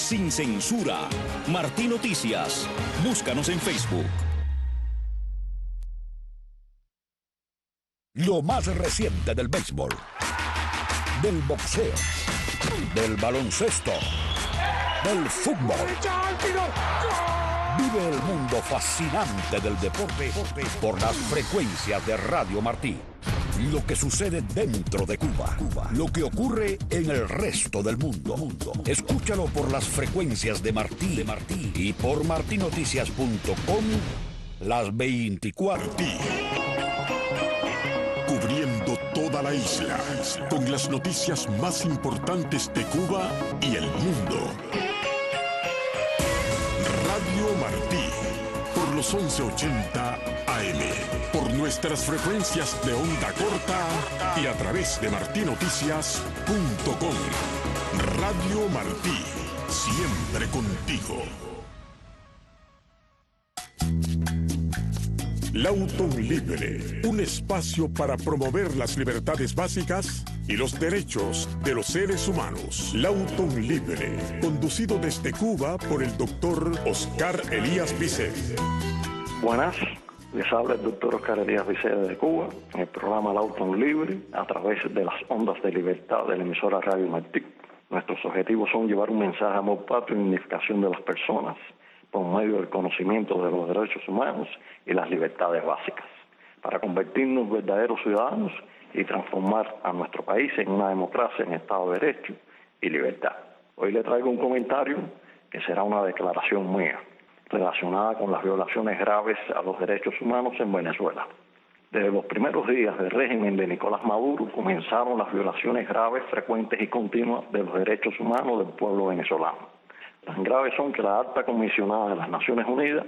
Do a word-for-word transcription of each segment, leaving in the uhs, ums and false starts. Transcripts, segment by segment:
sin censura. Martí Noticias. Búscanos en Facebook. Lo más reciente del béisbol, del boxeo, del baloncesto, del fútbol. Vive el mundo fascinante del deporte por las frecuencias de Radio Martí. Lo que sucede dentro de Cuba, Cuba, lo que ocurre en el resto del mundo. mundo. Escúchalo por las frecuencias de Martí, de Martí y por martí noticias punto com las veinticuatro. Cubriendo toda la isla con las noticias más importantes de Cuba y el mundo. Radio Martí, por los once ochenta A M, por nuestras frecuencias de onda corta y a través de martí noticias punto com. Radio Martí, siempre contigo. Lautón Libre, un espacio para promover las libertades básicas y los derechos de los seres humanos. Lautón Libre, conducido desde Cuba por el doctor Oscar Elías Vicente. Buenas, les habla el doctor Oscar Elías Vicente de Cuba, en el programa Lautón Libre, a través de las ondas de libertad de la emisora Radio Martí. Nuestros objetivos son llevar un mensaje de amor patrio y dignificación de las personas, por medio del conocimiento de los derechos humanos y las libertades básicas, para convertirnos en verdaderos ciudadanos y transformar a nuestro país en una democracia en Estado de Derecho y libertad. Hoy le traigo un comentario que será una declaración mía, relacionada con las violaciones graves a los derechos humanos en Venezuela. Desde los primeros días del régimen de Nicolás Maduro comenzaron las violaciones graves, frecuentes y continuas de los derechos humanos del pueblo venezolano. Tan graves son que la alta comisionada de las Naciones Unidas,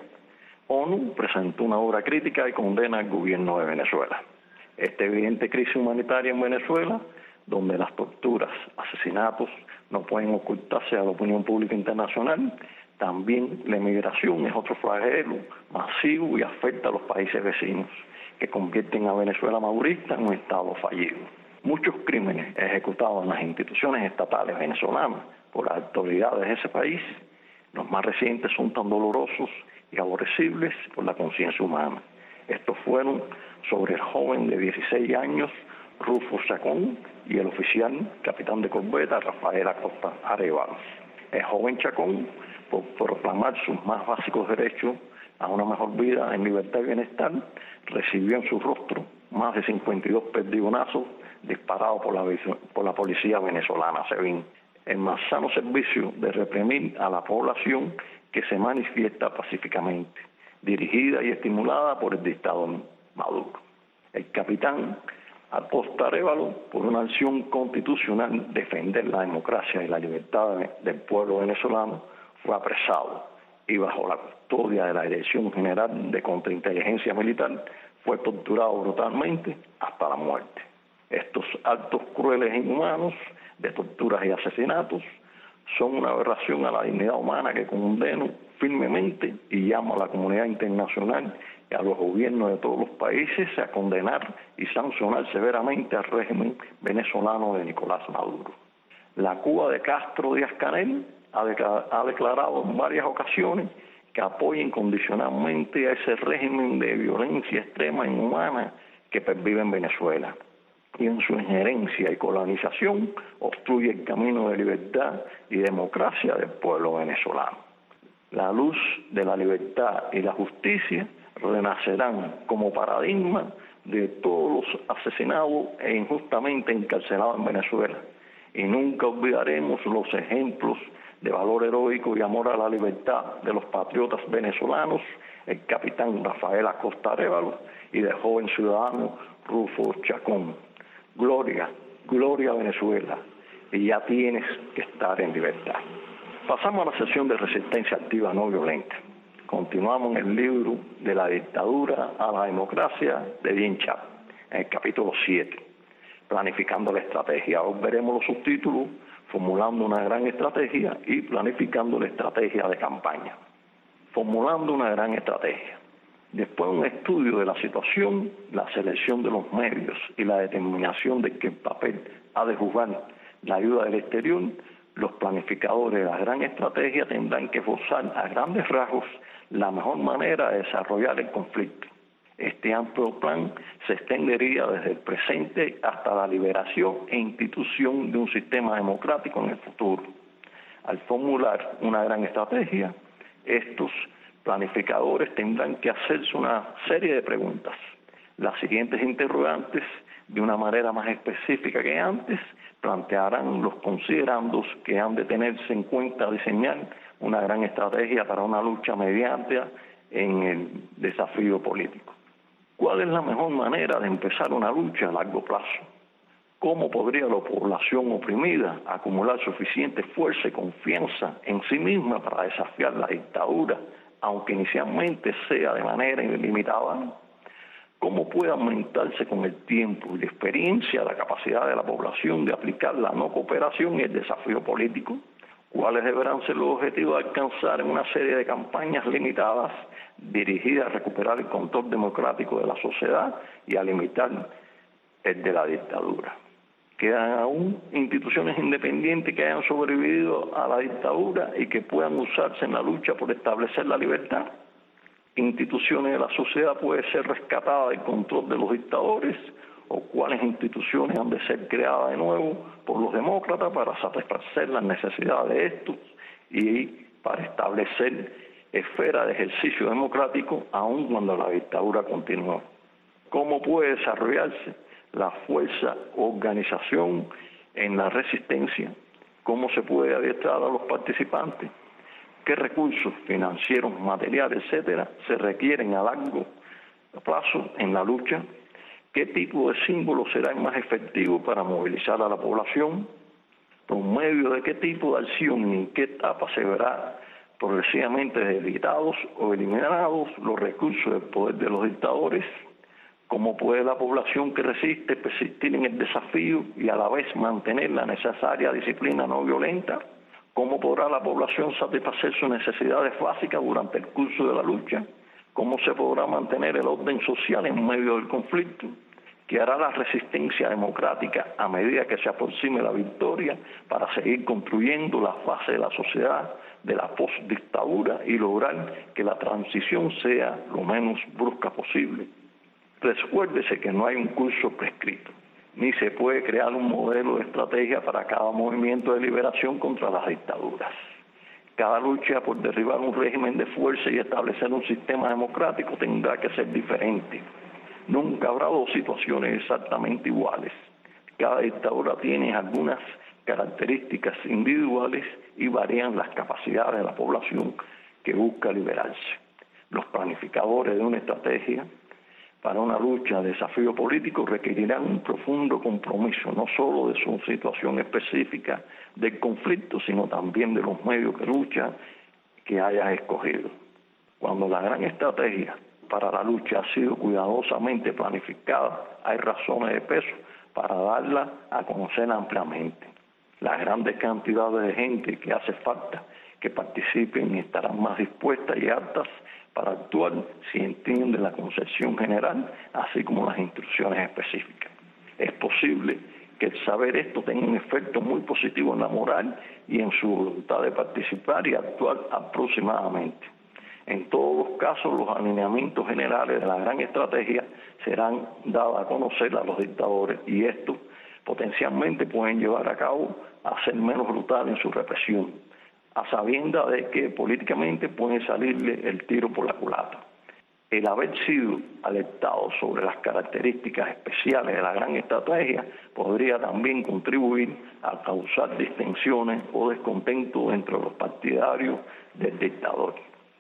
ONU, presentó una obra crítica y condena al gobierno de Venezuela. Esta evidente crisis humanitaria en Venezuela, donde las torturas, asesinatos no pueden ocultarse a la opinión pública internacional, también la emigración es otro flagelo masivo y afecta a los países vecinos, que convierten a Venezuela madurista en un estado fallido. Muchos crímenes ejecutados en las instituciones estatales venezolanas por las autoridades de ese país, los más recientes son tan dolorosos y aborrecibles por la conciencia humana. Estos fueron sobre el joven de dieciséis años, Rufo Chacón, y el oficial capitán de corbeta, Rafael Acosta Arévalo. El joven Chacón, por proclamar sus más básicos derechos a una mejor vida en libertad y bienestar, recibió en su rostro más de cincuenta y dos perdigonazos disparados por la, por la policía venezolana, SEBIN, el más sano servicio de reprimir a la población que se manifiesta pacíficamente, dirigida y estimulada por el dictador Maduro. El capitán Acosta Arévalo, por una acción constitucional, defender la democracia y la libertad del pueblo venezolano, fue apresado y bajo la custodia de la Dirección General de Contrainteligencia Militar fue torturado brutalmente hasta la muerte. Estos actos crueles e inhumanos de torturas y asesinatos son una aberración a la dignidad humana que condeno firmemente y llamo a la comunidad internacional y a los gobiernos de todos los países a condenar y sancionar severamente al régimen venezolano de Nicolás Maduro. La Cuba de Castro Díaz-Canel ha, declar- ha declarado en varias ocasiones que apoya incondicionalmente a ese régimen de violencia extrema e inhumana que pervive en Venezuela, y en su injerencia y colonización obstruye el camino de libertad y democracia del pueblo venezolano. La luz de la libertad y la justicia renacerán como paradigma de todos los asesinados e injustamente encarcelados en Venezuela, y nunca olvidaremos los ejemplos de valor heroico y amor a la libertad de los patriotas venezolanos, el capitán Rafael Acosta Arévalo y del joven ciudadano Rufo Chacón. Gloria, gloria a Venezuela, y ya tienes que estar en libertad. Pasamos a la sesión de resistencia activa no violenta. Continuamos en el libro de la dictadura a la democracia de Dien Chap, en el capítulo siete, planificando la estrategia. Hoy veremos los subtítulos, formulando una gran estrategia y planificando la estrategia de campaña. Formulando una gran estrategia. Después de un estudio de la situación, la selección de los medios y la determinación de que el papel ha de jugar la ayuda del exterior, Los planificadores de la gran estrategia tendrán que forzar a grandes rasgos la mejor manera de desarrollar el conflicto. Este amplio plan se extendería desde el presente hasta la liberación e institución de un sistema democrático en el futuro. Al formular una gran estrategia, estos planificadores tendrán que hacerse una serie de preguntas. Las siguientes interrogantes, de una manera más específica que antes, plantearán los considerandos que han de tenerse en cuenta al diseñar una gran estrategia para una lucha mediante en el desafío político. ¿Cuál es la mejor manera de empezar una lucha a largo plazo? ¿Cómo podría la población oprimida acumular suficiente fuerza y confianza en sí misma para desafiar la dictadura, aunque inicialmente sea de manera ilimitada? ¿Cómo puede aumentarse con el tiempo y la experiencia la capacidad de la población de aplicar la no cooperación y el desafío político? ¿Cuáles deberán ser los objetivos a alcanzar en una serie de campañas limitadas dirigidas a recuperar el control democrático de la sociedad y a limitar el de la dictadura? Quedan aún instituciones independientes que hayan sobrevivido a la dictadura y que puedan usarse en la lucha por establecer la libertad. ¿Instituciones de la sociedad pueden ser rescatadas del control de los dictadores? ¿O cuáles instituciones han de ser creadas de nuevo por los demócratas para satisfacer las necesidades de estos y para establecer esferas de ejercicio democrático aun cuando la dictadura continúa? ¿Cómo puede desarrollarse la fuerza organización en la resistencia? ¿Cómo se puede adiestrar a los participantes? ¿Qué recursos financieros, materiales, etcétera, se requieren a largo plazo en la lucha? ¿Qué tipo de símbolo será el más efectivo para movilizar a la población? ¿Por medio de qué tipo de acción y en qué etapa se verá progresivamente debilitados o eliminados los recursos del poder de los dictadores? ¿Cómo puede la población que resiste persistir en el desafío y a la vez mantener la necesaria disciplina no violenta? ¿Cómo podrá la población satisfacer sus necesidades básicas durante el curso de la lucha? ¿Cómo se podrá mantener el orden social en medio del conflicto? ¿Qué hará la resistencia democrática a medida que se aproxime la victoria para seguir construyendo la fase de la sociedad de la postdictadura y lograr que la transición sea lo menos brusca posible? Recuérdese que no hay un curso prescrito, ni se puede crear un modelo de estrategia para cada movimiento de liberación contra las dictaduras. Cada lucha por derribar un régimen de fuerza y establecer un sistema democrático tendrá que ser diferente. Nunca habrá dos situaciones exactamente iguales. Cada dictadura tiene algunas características individuales y varían las capacidades de la población que busca liberarse. Los planificadores de una estrategia para una lucha de desafío político requerirán un profundo compromiso, no solo de su situación específica del conflicto, sino también de los medios de lucha que hayas escogido. Cuando la gran estrategia para la lucha ha sido cuidadosamente planificada, hay razones de peso para darla a conocer ampliamente. Las grandes cantidades de gente que hace falta que participen y estarán más dispuestas y aptas para actuar si entienden la concepción general, así como las instrucciones específicas. Es posible que el saber esto tenga un efecto muy positivo en la moral y en su voluntad de participar y actuar aproximadamente. En todos los casos, los alineamientos generales de la gran estrategia serán dados a conocer a los dictadores y estos potencialmente pueden llevar a cabo a ser menos brutal en su represión, a sabiendas de que políticamente puede salirle el tiro por la culata. El haber sido alertado sobre las características especiales de la gran estrategia podría también contribuir a causar distensiones o descontento entre los partidarios del dictador.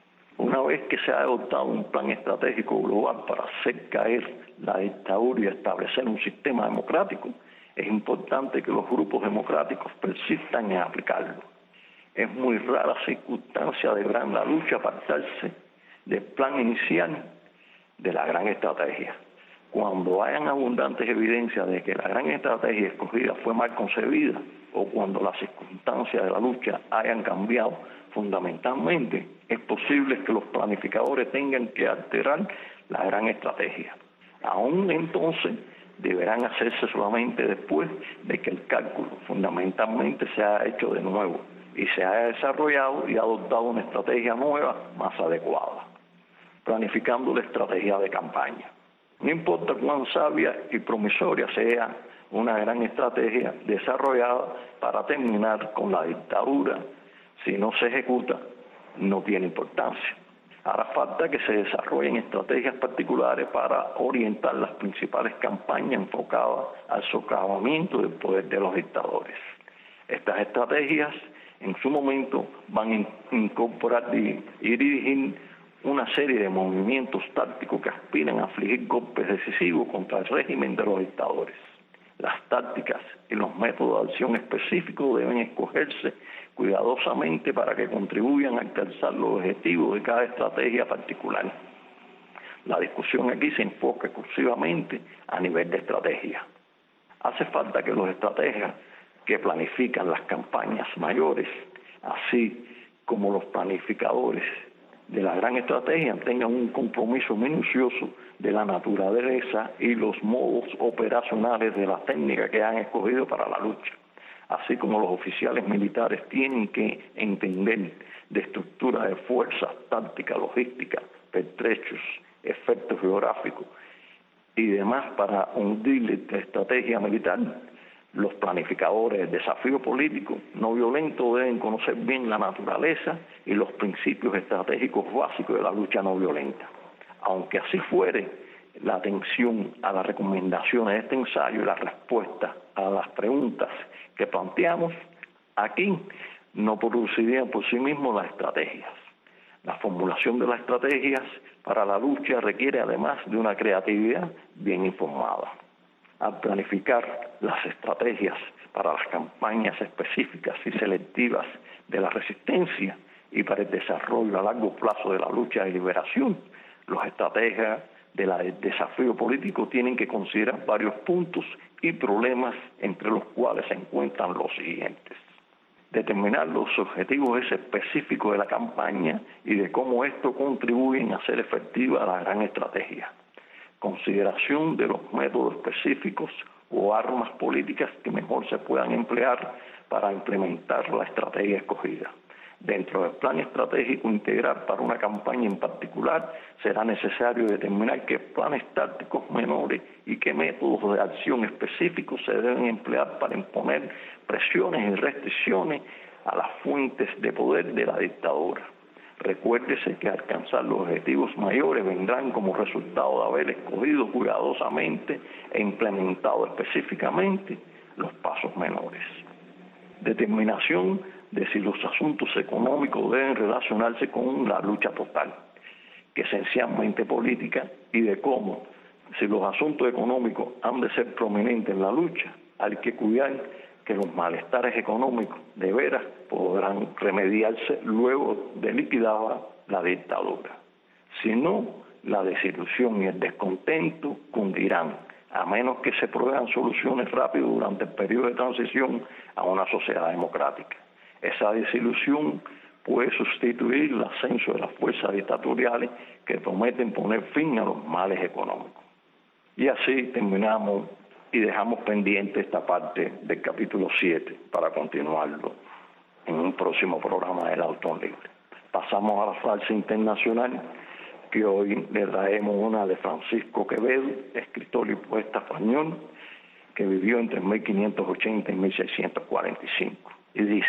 Una vez que se ha adoptado un plan estratégico global para hacer caer la dictadura y establecer un sistema democrático, es importante que los grupos democráticos persistan en aplicarlo. Es muy rara circunstancia de gran la lucha apartarse del plan inicial de la gran estrategia. Cuando hayan abundantes evidencias de que la gran estrategia escogida fue mal concebida o cuando las circunstancias de la lucha hayan cambiado fundamentalmente, es posible que los planificadores tengan que alterar la gran estrategia. Aún entonces, deberán hacerse solamente después de que el cálculo fundamentalmente se ha hecho de nuevo y se ha desarrollado y adoptado una estrategia nueva más adecuada, planificando la estrategia de campaña. No importa cuán sabia y promisoria sea una gran estrategia desarrollada para terminar con la dictadura, si no se ejecuta, no tiene importancia. Hará falta que se desarrollen estrategias particulares para orientar las principales campañas enfocadas al socavamiento del poder de los dictadores. Estas estrategias, en su momento, van a incorporar y dirigir una serie de movimientos tácticos que aspiran a afligir golpes decisivos contra el régimen de los dictadores. Las tácticas y los métodos de acción específicos deben escogerse cuidadosamente para que contribuyan a alcanzar los objetivos de cada estrategia particular. La discusión aquí se enfoca exclusivamente a nivel de estrategia. Hace falta que los estrategas que planifican las campañas mayores, así como los planificadores de la gran estrategia, tengan un compromiso minucioso de la naturaleza y los modos operacionales de la técnica que han escogido para la lucha, así como los oficiales militares tienen que entender de estructura de fuerzas, táctica, logística, pertrechos, efectos geográficos y demás para hundir la estrategia militar. Los planificadores del desafío político no violento deben conocer bien la naturaleza y los principios estratégicos básicos de la lucha no violenta. Aunque así fuere, la atención a las recomendaciones de este ensayo y la respuesta a las preguntas que planteamos aquí no producirían por sí mismos las estrategias. La formulación de las estrategias para la lucha requiere además de una creatividad bien informada. Al planificar las estrategias para las campañas específicas y selectivas de la resistencia y para el desarrollo a largo plazo de la lucha de liberación, los estrategas del desafío político tienen que considerar varios puntos y problemas, entre los cuales se encuentran los siguientes: determinar los objetivos específicos de la campaña y de cómo esto contribuyen a hacer efectiva la gran estrategia; consideración de los métodos específicos o armas políticas que mejor se puedan emplear para implementar la estrategia escogida. Dentro del plan estratégico integral para una campaña en particular, será necesario determinar qué planes tácticos menores y qué métodos de acción específicos se deben emplear para imponer presiones y restricciones a las fuentes de poder de la dictadura. Recuérdese que alcanzar los objetivos mayores vendrán como resultado de haber escogido cuidadosamente e implementado específicamente los pasos menores. Determinación de si los asuntos económicos deben relacionarse con la lucha total, que es esencialmente política, y de cómo, si los asuntos económicos han de ser prominentes en la lucha, hay que cuidar que los malestares económicos de veras podrán remediarse luego de liquidada la dictadura. Si no, la desilusión y el descontento cundirán, a menos que se prueban soluciones rápidas durante el periodo de transición a una sociedad democrática. Esa desilusión puede sustituir el ascenso de las fuerzas dictatoriales que prometen poner fin a los males económicos. Y así terminamos y dejamos pendiente esta parte del capítulo siete para continuarlo en un próximo programa del Autón Libre. Pasamos a la farsa internacional, que hoy le traemos una de Francisco Quevedo, escritor y poeta español, que vivió entre mil quinientos ochenta y mil seiscientos cuarenta y cinco. Y dice: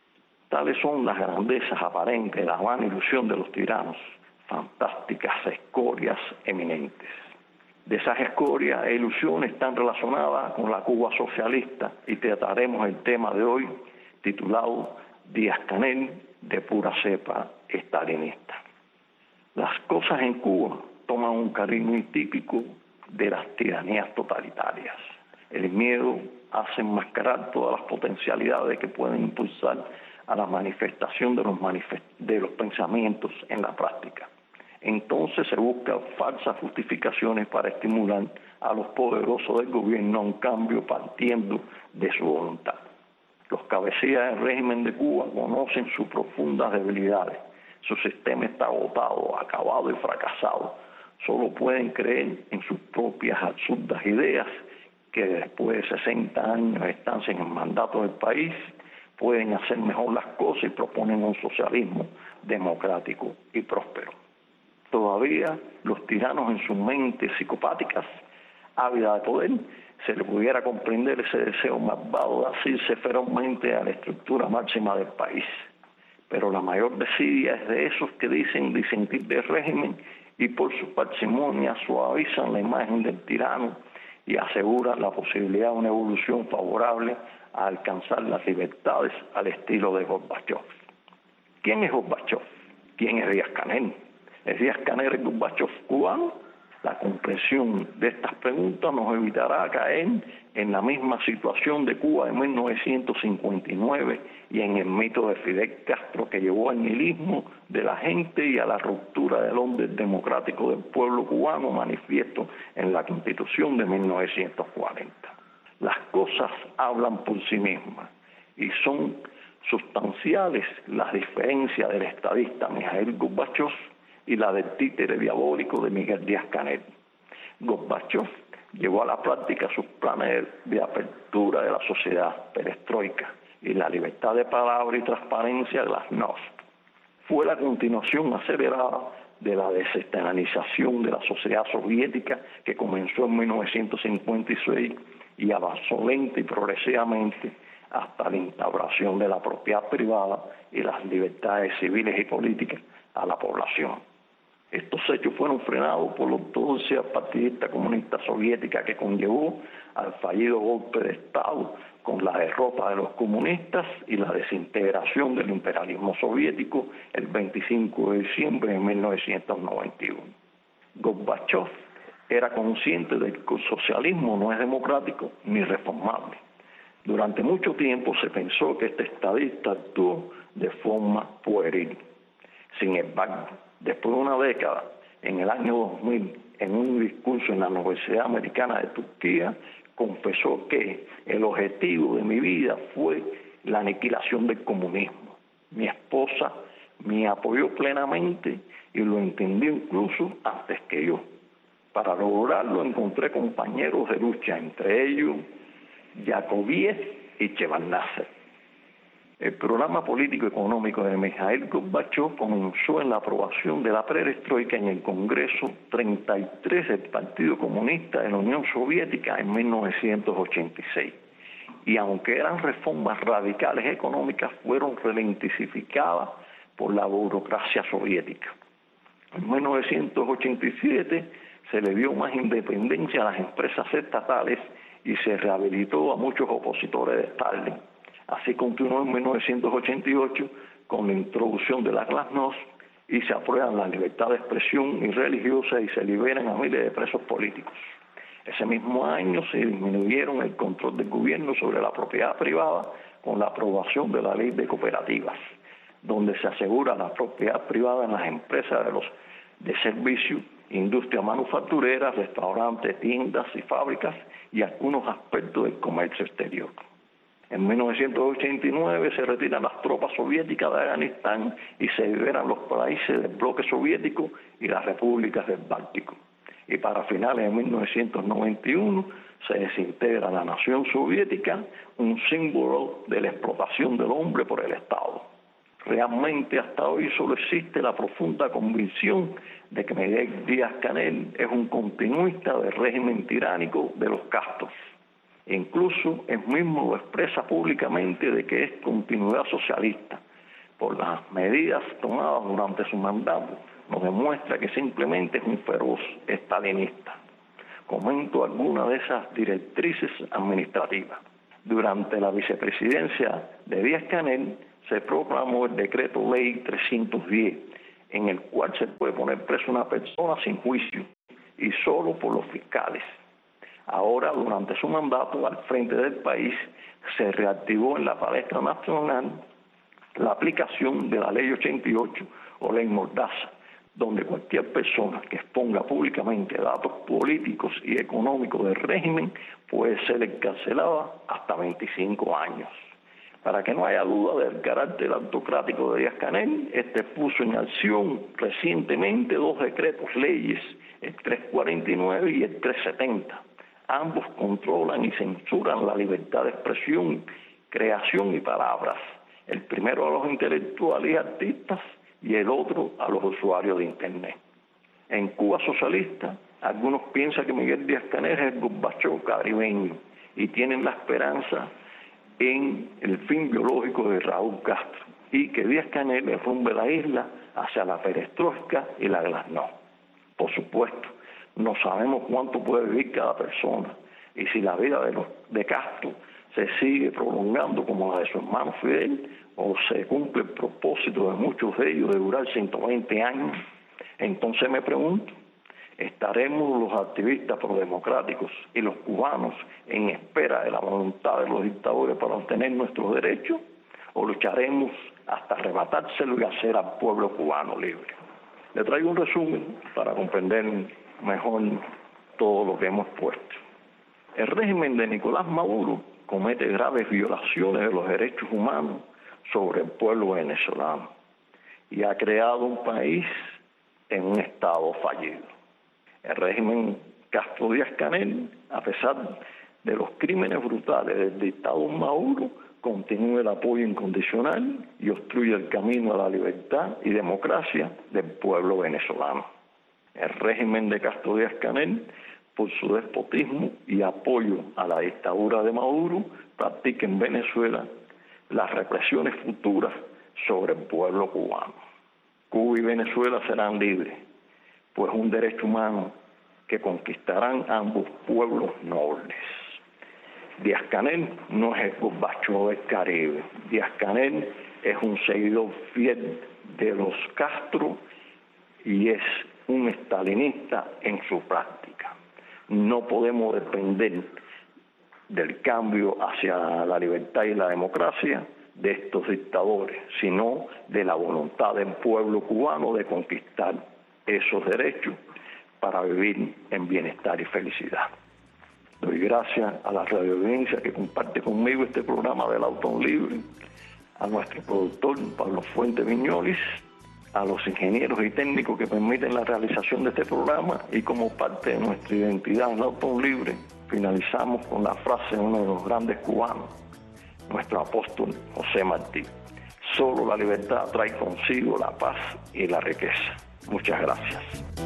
tales son las grandezas aparentes de la vana ilusión de los tiranos, fantásticas escorias eminentes. De esas escorias e ilusiones están relacionadas con la Cuba socialista, y trataremos el tema de hoy titulado Díaz-Canel, de pura cepa estalinista. Las cosas en Cuba toman un cariz muy típico de las tiranías totalitarias. El miedo hace enmascarar todas las potencialidades que pueden impulsar a la manifestación de los, manifest de los pensamientos en la práctica. Entonces se buscan falsas justificaciones para estimular a los poderosos del gobierno a un cambio partiendo de su voluntad. Los cabecillas del régimen de Cuba conocen sus profundas debilidades. Su sistema está agotado, acabado y fracasado. Solo pueden creer en sus propias absurdas ideas que después de sesenta años de estancia en el mandato del país pueden hacer mejor las cosas y proponen un socialismo democrático y próspero. Todavía los tiranos en sus mentes psicopáticas, ávidas de poder, se les pudiera comprender ese deseo malvado de asirse ferozmente a la estructura máxima del país. Pero la mayor desidia es de esos que dicen disentir del régimen y por su parsimonia suavizan la imagen del tirano y aseguran la posibilidad de una evolución favorable a alcanzar las libertades al estilo de Gorbachev. ¿Quién es Gorbachev? ¿Quién es Díaz-Canel? ¿Es Díaz-Canel el Gorbachev cubano? La comprensión de estas preguntas nos evitará caer en la misma situación de Cuba de mil novecientos cincuenta y nueve y en el mito de Fidel Castro, que llevó al nihilismo de la gente y a la ruptura del orden democrático del pueblo cubano, manifiesto en la Constitución de mil novecientos cuarenta. Las cosas hablan por sí mismas y son sustanciales las diferencias del estadista Mijaíl Gorbachev y la del títere diabólico de Miguel Díaz-Canel. Gorbachev llevó a la práctica sus planes de apertura de la sociedad perestroika y la libertad de palabra y transparencia de las N O S. Fue la continuación acelerada de la desestatalización de la sociedad soviética que comenzó en mil novecientos cincuenta y seis y avanzó lenta y progresivamente hasta la instauración de la propiedad privada y las libertades civiles y políticas a la población. Estos hechos fueron frenados por la ortodoxia partidista comunista soviética que conllevó al fallido golpe de Estado con la derrota de los comunistas y la desintegración del imperialismo soviético el veinticinco de diciembre de mil novecientos noventa y uno. Gorbachev era consciente de que el socialismo no es democrático ni reformable. Durante mucho tiempo se pensó que este estadista actuó de forma pueril. Sin embargo, después de una década, en el año dos mil, en un discurso en la Universidad Americana de Turquía, confesó que el objetivo de mi vida fue la aniquilación del comunismo. Mi esposa me apoyó plenamente y lo entendió incluso antes que yo. Para lograrlo encontré compañeros de lucha, entre ellos Yakoviev y Shevardnadze. El programa político-económico de Mijaíl Gorbachev comenzó en la aprobación de la perestroika en el Congreso treinta y tres del Partido Comunista de la Unión Soviética en mil novecientos ochenta y seis. Y aunque eran reformas radicales económicas, fueron ralentizadas por la burocracia soviética. En mil novecientos ochenta y siete se le dio más independencia a las empresas estatales y se rehabilitó a muchos opositores de Stalin. Así continuó en mil novecientos ochenta y ocho con la introducción de la glasnost y se aprueban la libertad de expresión y religiosa y se liberan a miles de presos políticos. Ese mismo año se disminuyeron el control del gobierno sobre la propiedad privada con la aprobación de la ley de cooperativas, donde se asegura la propiedad privada en las empresas de los de servicios, industria manufacturera, restaurantes, tiendas y fábricas y algunos aspectos del comercio exterior. En mil novecientos ochenta y nueve se retiran las tropas soviéticas de Afganistán y se liberan los países del bloque soviético y las repúblicas del Báltico. Y para finales de mil novecientos noventa y uno se desintegra la nación soviética, un símbolo de la explotación del hombre por el Estado. Realmente hasta hoy solo existe la profunda convicción de que Miguel Díaz-Canel es un continuista del régimen tiránico de los Castros. Incluso él mismo lo expresa públicamente de que es continuidad socialista. Por las medidas tomadas durante su mandato, nos demuestra que simplemente es un feroz estalinista. Comento algunas de esas directrices administrativas. Durante la vicepresidencia de Díaz-Canel se proclamó el decreto ley trescientos diez, en el cual se puede poner preso a una persona sin juicio y solo por los fiscales. Ahora, durante su mandato al frente del país, se reactivó en la palestra nacional la aplicación de la ley ochenta y ocho o ley Mordaza, donde cualquier persona que exponga públicamente datos políticos y económicos del régimen puede ser encarcelada hasta veinticinco años. Para que no haya duda del carácter autocrático de Díaz-Canel, este puso en acción recientemente dos decretos leyes, el trescientos cuarenta y nueve y el trescientos setenta. Ambos controlan y censuran la libertad de expresión, creación y palabras. El primero a los intelectuales y artistas y el otro a los usuarios de Internet. En Cuba socialista, algunos piensan que Miguel Díaz-Canel es el Gorbachov caribeño y tienen la esperanza en el fin biológico de Raúl Castro y que Díaz-Canel derrumbe la isla hacia la perestroika y la glasnost. Por supuesto, no sabemos cuánto puede vivir cada persona y si la vida de, los, de Castro se sigue prolongando como la de su hermano Fidel o se cumple el propósito de muchos de ellos de durar ciento veinte años. Entonces me pregunto, ¿estaremos los activistas prodemocráticos y los cubanos en espera de la voluntad de los dictadores para obtener nuestros derechos? ¿O lucharemos hasta arrebatárselo y hacer al pueblo cubano libre? Le traigo un resumen para comprender mejor todo lo que hemos puesto. El régimen de Nicolás Maduro comete graves violaciones de los derechos humanos sobre el pueblo venezolano y ha creado un país en un estado fallido. El régimen Castro Díaz-Canel, a pesar de los crímenes brutales del dictador Maduro, continúa el apoyo incondicional y obstruye el camino a la libertad y democracia del pueblo venezolano. El régimen de Castro Díaz-Canel, por su despotismo y apoyo a la dictadura de Maduro, practica en Venezuela las represiones futuras sobre el pueblo cubano. Cuba y Venezuela serán libres, pues un derecho humano que conquistarán ambos pueblos nobles. Díaz-Canel no es el Gorbachov del Caribe. Díaz-Canel es un seguidor fiel de los Castro y es un estalinista en su práctica. No podemos depender del cambio hacia la libertad y la democracia de estos dictadores, sino de la voluntad del pueblo cubano de conquistar esos derechos para vivir en bienestar y felicidad. Doy gracias a la radio audiencia que comparte conmigo este programa del Auto Libre, a nuestro productor Pablo Fuente Viñolis, a los ingenieros y técnicos que permiten la realización de este programa y como parte de nuestra identidad en el Auto Libre, finalizamos con la frase de uno de los grandes cubanos, nuestro apóstol José Martí: solo la libertad trae consigo la paz y la riqueza. Muchas gracias.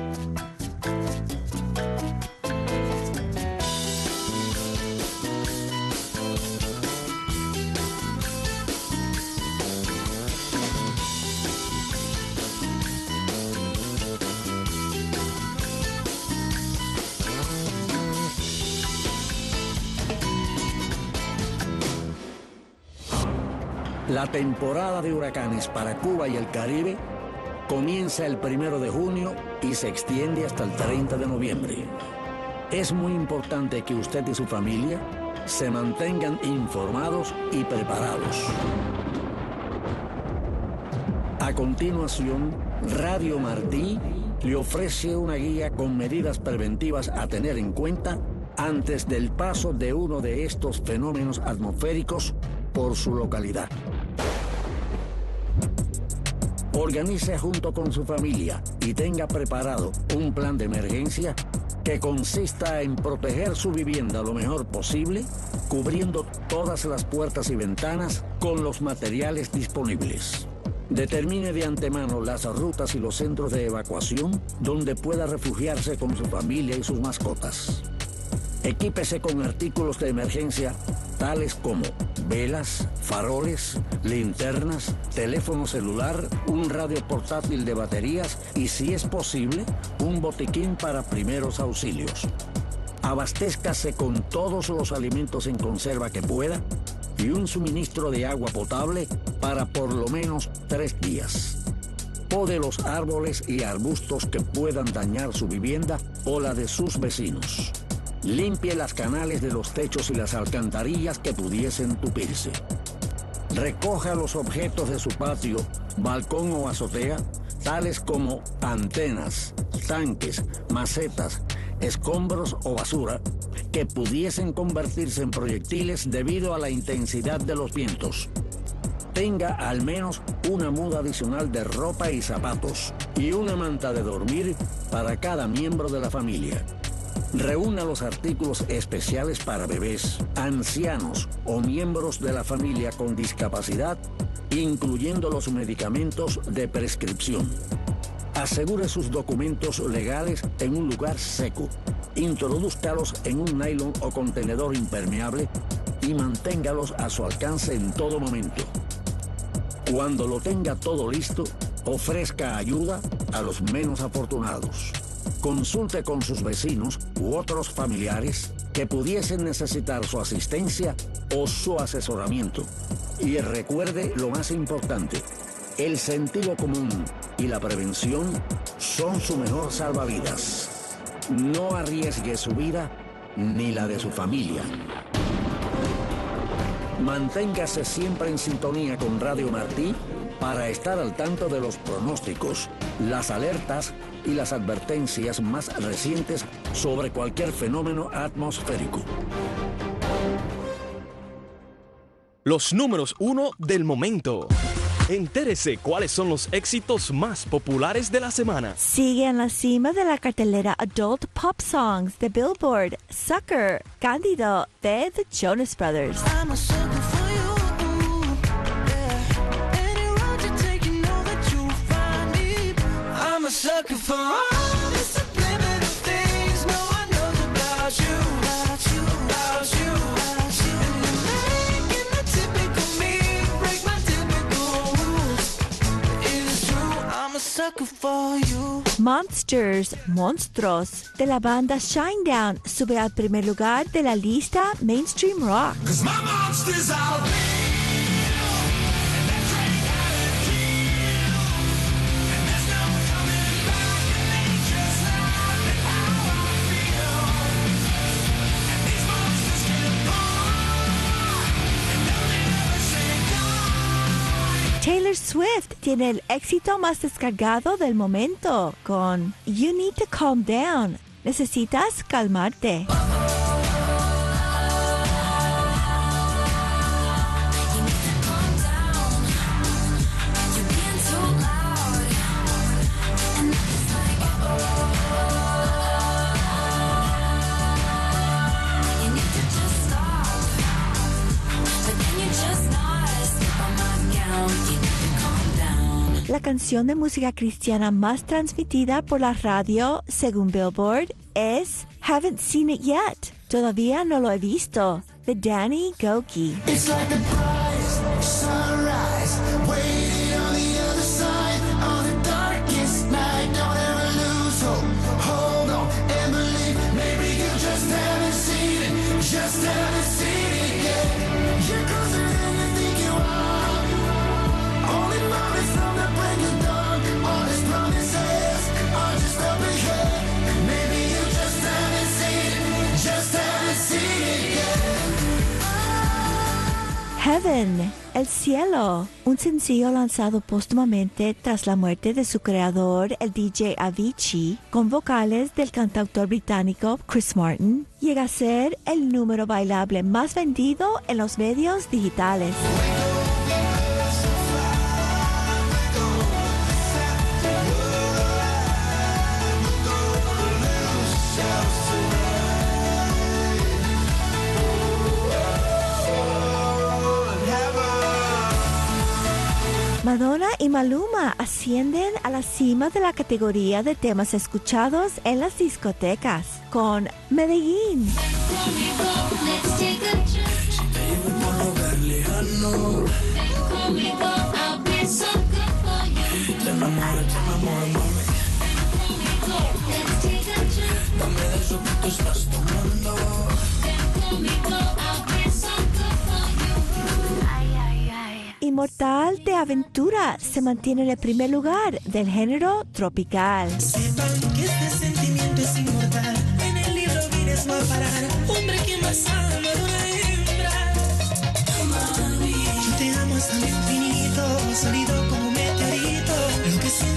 La temporada de huracanes para Cuba y el Caribe comienza el primero de junio y se extiende hasta el treinta de noviembre. Es muy importante que usted y su familia se mantengan informados y preparados. A continuación, Radio Martí le ofrece una guía con medidas preventivas a tener en cuenta antes del paso de uno de estos fenómenos atmosféricos por su localidad. Organice junto con su familia y tenga preparado un plan de emergencia que consista en proteger su vivienda lo mejor posible, cubriendo todas las puertas y ventanas con los materiales disponibles. Determine de antemano las rutas y los centros de evacuación donde pueda refugiarse con su familia y sus mascotas. Equípese con artículos de emergencia tales como velas, faroles, linternas, teléfono celular, un radio portátil de baterías y, si es posible, un botiquín para primeros auxilios. Abastézcase con todos los alimentos en conserva que pueda y un suministro de agua potable para por lo menos tres días. Pode los árboles y arbustos que puedan dañar su vivienda o la de sus vecinos. Limpie las canales de los techos y las alcantarillas que pudiesen tupirse. Recoja los objetos de su patio, balcón o azotea, tales como antenas, tanques, macetas, escombros o basura, que pudiesen convertirse en proyectiles debido a la intensidad de los vientos. Tenga al menos una muda adicional de ropa y zapatos y una manta de dormir para cada miembro de la familia. Reúna los artículos especiales para bebés, ancianos o miembros de la familia con discapacidad, incluyendo los medicamentos de prescripción. Asegure sus documentos legales en un lugar seco. Introdúzcalos en un nylon o contenedor impermeable y manténgalos a su alcance en todo momento. Cuando lo tenga todo listo, ofrezca ayuda a los menos afortunados. Consulte con sus vecinos u otros familiares que pudiesen necesitar su asistencia o su asesoramiento. Y recuerde lo más importante, el sentido común y la prevención son su mejor salvavidas. No arriesgue su vida ni la de su familia. Manténgase siempre en sintonía con Radio Martí para estar al tanto de los pronósticos, las alertas y las advertencias más recientes sobre cualquier fenómeno atmosférico. Los números uno del momento. Entérese cuáles son los éxitos más populares de la semana. Sigue en la cima de la cartelera Adult Pop Songs de Billboard, Sucker, Cándido de The Jonas Brothers. I'm a sucker for you, yeah. Any road you take, you know that you'll find me. I'm a sucker for all the subliminal things no one knows about you, about you, about you, about you. And you're making the typical me break my typical rules. It is true, I'm a sucker for you. Monsters, Monstruos, de la banda Shinedown, sube al primer lugar de la lista Mainstream Rock. Cause my monster's out there, and that train gotta kill, and there's no coming back, and they just laugh at how I feel, and these monsters can part, and they'll never say die. Taylor Swift tiene el éxito más descargado del momento con You Need to Calm Down. Necesitas calmarte. La canción de música cristiana más transmitida por la radio, según Billboard, es Haven't Seen It Yet. Todavía no lo he visto, de Danny Gokey. It's like the bright sunrise, waiting on the other side, on the darkest night. Don't ever lose hope, hold on and believe. Maybe you just haven't seen it, just haven't seen it yet. You're closer than you think you are. Only moments from the break of dawn. All his promises are just up ahead. Maybe you just haven't seen it, just haven't seen it yet. Heaven, El Cielo, un sencillo lanzado póstumamente tras la muerte de su creador, el D J Avicii, con vocales del cantautor británico Chris Martin, llega a ser el número bailable más vendido en los medios digitales. Madonna y Maluma ascienden a la cima de la categoría de temas escuchados en las discotecas con Medellín. Inmortal de Aventura se mantiene en el primer lugar del género tropical. Sepan que este sentimiento es inmortal. En el libro vienes no a parar. Hombre, ¿qué más hay?